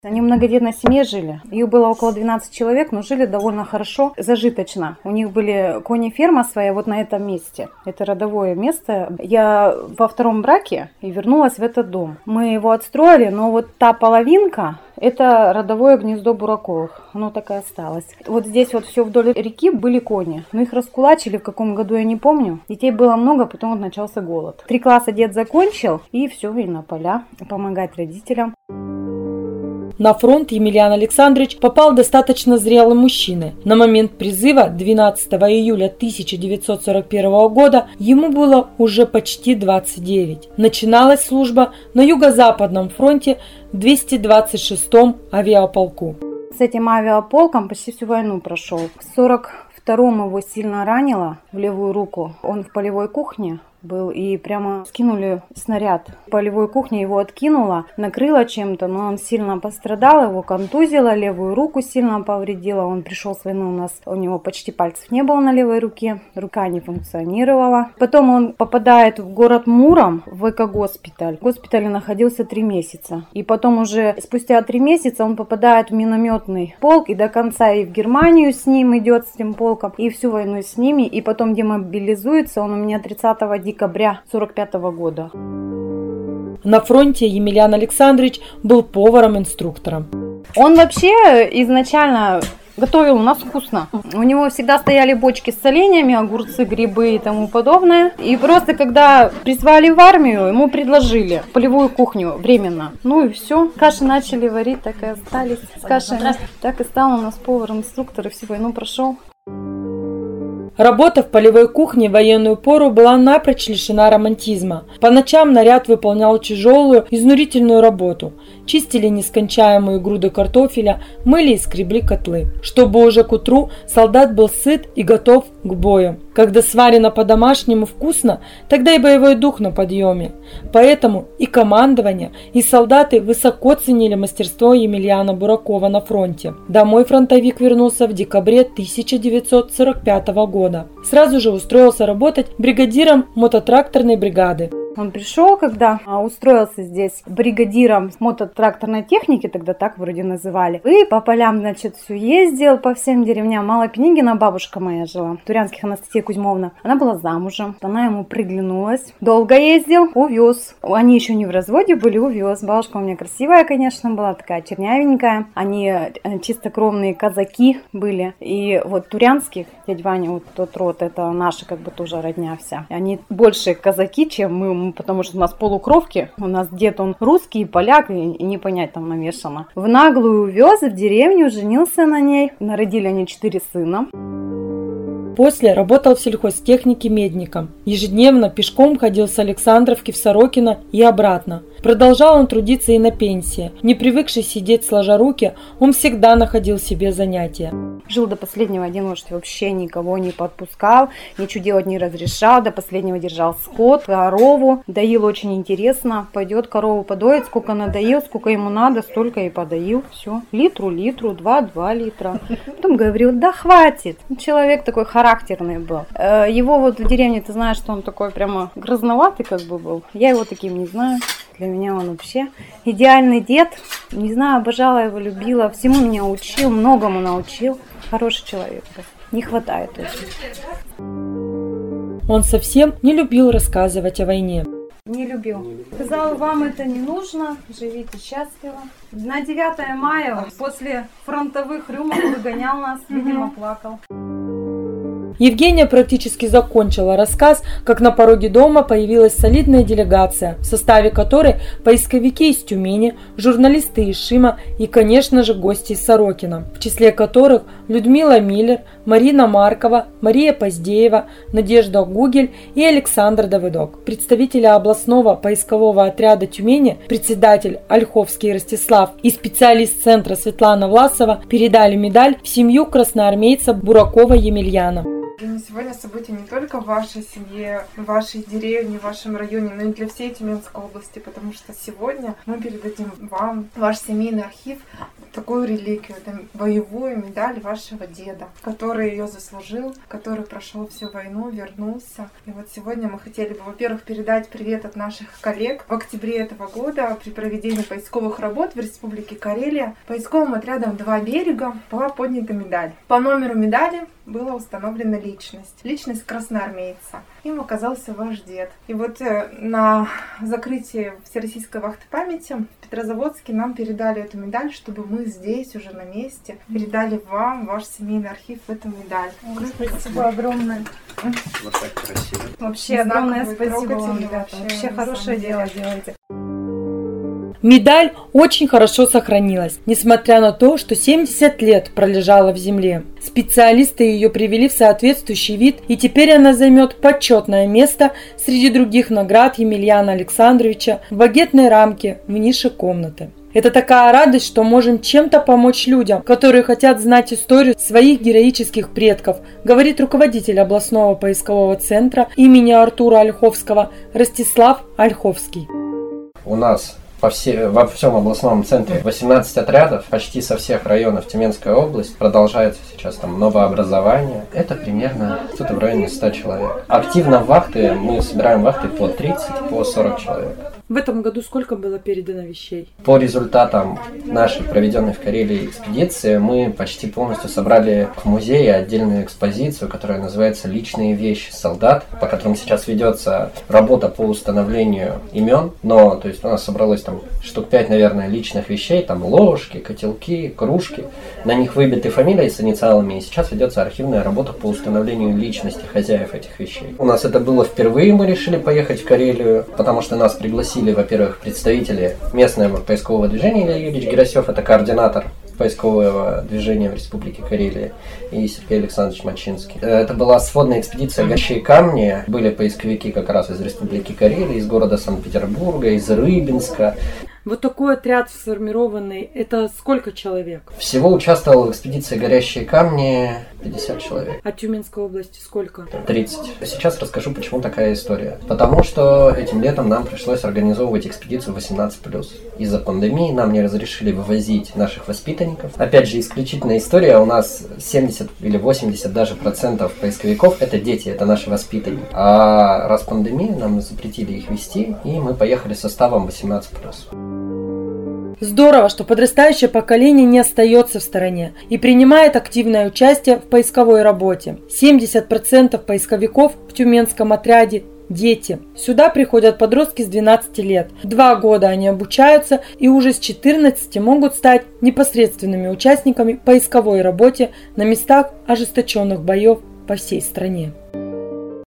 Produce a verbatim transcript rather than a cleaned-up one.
Они в многодетной семье жили. Их было около двенадцати человек, но жили довольно хорошо, зажиточно. У них были кони-ферма своя вот на этом месте. Это родовое место. Я во втором браке и вернулась в этот дом. Мы его отстроили, но вот та половинка, это родовое гнездо Бураковых. Оно так и осталось. Вот здесь вот все вдоль реки были кони. Но их раскулачили в каком году, я не помню. Детей было много, потом вот начался голод. Три класса дед закончил, и все, и на поля помогать родителям. На фронт Емельян Александрович попал достаточно зрелым мужчиной. На момент призыва двенадцатого июля тысяча девятьсот сорок первого года ему было уже почти двадцать девять. Начиналась служба на Юго-Западном фронте в двести двадцать шестом авиаполку. С этим авиаполком почти всю войну прошел. В сорок втором его сильно ранило в левую руку. Он в полевой кухне был, и прямо скинули снаряд. В полевой кухне его откинуло, накрыло чем-то, но он сильно пострадал, его контузило, левую руку сильно повредило. Он пришел с войны, у нас у него почти пальцев не было на левой руке, рука не функционировала. Потом он попадает в город Муром, в эко-госпиталь. В госпитале находился три месяца. И потом уже спустя три месяца он попадает в минометный полк, и до конца и в Германию с ним идет, с этим полком, и всю войну с ними, и потом демобилизуется. Он у меня тридцатого декабря сорок пятого года. На фронте Емельян Александрович был поваром-инструктором. Он вообще изначально готовил у нас вкусно. У него всегда стояли бочки с соленьями, огурцы, грибы и тому подобное. И просто когда призвали в армию, ему предложили полевую кухню временно. Ну и все. Каши начали варить, так и остались. С кашами. Так и стал у нас повар-инструктор, и всю войну прошел. Работа в полевой кухне в военную пору была напрочь лишена романтизма. По ночам наряд выполнял тяжелую, изнурительную работу. Чистили нескончаемые груды картофеля, мыли и скребли котлы. Чтобы уже к утру солдат был сыт и готов к бою. Когда сварено по-домашнему вкусно, тогда и боевой дух на подъеме. Поэтому и командование, и солдаты высоко ценили мастерство Емельяна Буракова на фронте. Домой фронтовик вернулся в декабре тысяча девятьсот сорок пятого года. Сразу же устроился работать бригадиром мототракторной бригады. Он пришел, когда устроился здесь бригадиром мототракторной техники, тогда так вроде называли. И по полям, значит, все ездил, по всем деревням. Мала Пенигина, бабушка моя жила, Турянских Анастасия Кузьмовна. Она была замужем, она ему приглянулась. Долго ездил, увез. Они еще не в разводе были, увез. Бабушка у меня красивая, конечно, была, такая чернявенькая. Они чистокровные казаки были. И вот Турянских, дядь Ваня, вот тот род, это наша как бы тоже родня вся. Они больше казаки, чем мы, потому что у нас полукровки. У нас дед, он русский, поляк, и, и не понять там намешано. В наглую увез в деревню, женился на ней. Народили они четыре сына. После работал в сельхозтехнике медником. Ежедневно пешком ходил с Александровки в Сорокино и обратно. Продолжал он трудиться и на пенсии. Не привыкший сидеть сложа руки, он всегда находил себе занятия. Жил до последнего одиночестве, вообще никого не подпускал, ничего делать не разрешал, до последнего держал скот, корову, доил очень интересно, пойдет корову подоить, сколько надоил, сколько ему надо, столько и подоил, все, литру, литру, два, два литра. Потом говорил, да хватит, человек такой характерный был. Его вот в деревне, ты знаешь, что он такой прямо грозноватый как бы был, я его таким не знаю. Для меня он вообще идеальный дед. Не знаю, обожала его, любила. Всему меня учил, многому научил. Хороший человек. Не хватает очень. Он совсем не любил рассказывать о войне. Не любил. Сказал, вам это не нужно, живите счастливо. На девятое мая после фронтовых рюмок выгонял нас, видимо, плакал. Евгения практически закончила рассказ, как на пороге дома появилась солидная делегация, в составе которой поисковики из Тюмени, журналисты из Шима и, конечно же, гости из Сорокина, в числе которых Людмила Миллер, Марина Маркова, Мария Поздеева, Надежда Гугель и Александр Давыдок. Представители областного поискового отряда Тюмени, председатель Ольховский Ростислав и специалист центра Светлана Власова передали медаль в семью красноармейца Буракова Емельяна. Сегодня событие не только в вашей семье, в вашей деревне, в вашем районе, но и для всей Тюменской области, потому что сегодня мы передадим вам ваш семейный архив такую реликвию, это боевую медаль вашего деда, который ее заслужил, который прошел всю войну, вернулся. И вот сегодня мы хотели бы, во-первых, передать привет от наших коллег. В октябре этого года при проведении поисковых работ в Республике Карелия поисковым отрядом «Два берега» была поднята медаль. По номеру медали была установлена личность. Личность красноармейца. Им оказался ваш дед. И вот на закрытии Всероссийской вахты памяти в Петрозаводске нам передали эту медаль, чтобы мы здесь уже на месте передали вам ваш семейный архив эту медаль. Спасибо огромное. Вот так красиво. Вообще огромное спасибо вам, ребята. Вообще хорошее дело делаете. Медаль очень хорошо сохранилась, несмотря на то, что семьдесят лет пролежала в земле. Специалисты ее привели в соответствующий вид, и теперь она займет почетное место среди других наград Емельяна Александровича в багетной рамке в нише комнаты. Это такая радость, что можем чем-то помочь людям, которые хотят знать историю своих героических предков, говорит руководитель областного поискового центра имени Артура Ольховского Ростислав Ольховский. У нас По все, во всем областном центре восемнадцать отрядов, почти со всех районов Тюменской области. Продолжается сейчас там новообразование. Это примерно что-то в районе ста человек. Активно в вахты мы собираем вахты по тридцать, по сорок человек. В этом году сколько было передано вещей? По результатам нашей проведенной в Карелии экспедиции мы почти полностью собрали в музее отдельную экспозицию, которая называется «Личные вещи солдат», по которым сейчас ведется работа по установлению имен. Но то есть у нас собралось там штук пять, наверное, личных вещей, там ложки, котелки, кружки. На них выбиты фамилии с инициалами, и сейчас ведется архивная работа по установлению личности хозяев этих вещей. У нас это было впервые, мы решили поехать в Карелию, потому что нас пригласили, во-первых, представители местного поискового движения. Илья Юрьевич Герасев, это координатор поискового движения в Республике Карелия, и Сергей Александрович Мачинский. Это была сводная экспедиция «Горящие камни». Были поисковики как раз из Республики Карелия, из города Санкт-Петербурга, из Рыбинска. Вот такой отряд сформированный, это сколько человек? Всего участвовало в экспедиции «Горящие камни» пятьдесят человек. А Тюменской области сколько? тридцать. Сейчас расскажу, почему такая история. Потому что этим летом нам пришлось организовывать экспедицию восемнадцать плюс. Из-за пандемии нам не разрешили вывозить наших воспитанников. Опять же, исключительная история. У нас семьдесят или восемьдесят даже процентов поисковиков — это дети, это наши воспитанники. А раз пандемия, нам запретили их вести, и мы поехали составом восемнадцать плюс. Здорово, что подрастающее поколение не остается в стороне и принимает активное участие в поисковой работе. семьдесят процентов поисковиков в Тюменском отряде – дети. Сюда приходят подростки с двенадцати лет. Два года они обучаются и уже с четырнадцати могут стать непосредственными участниками поисковой работы на местах ожесточенных боев по всей стране.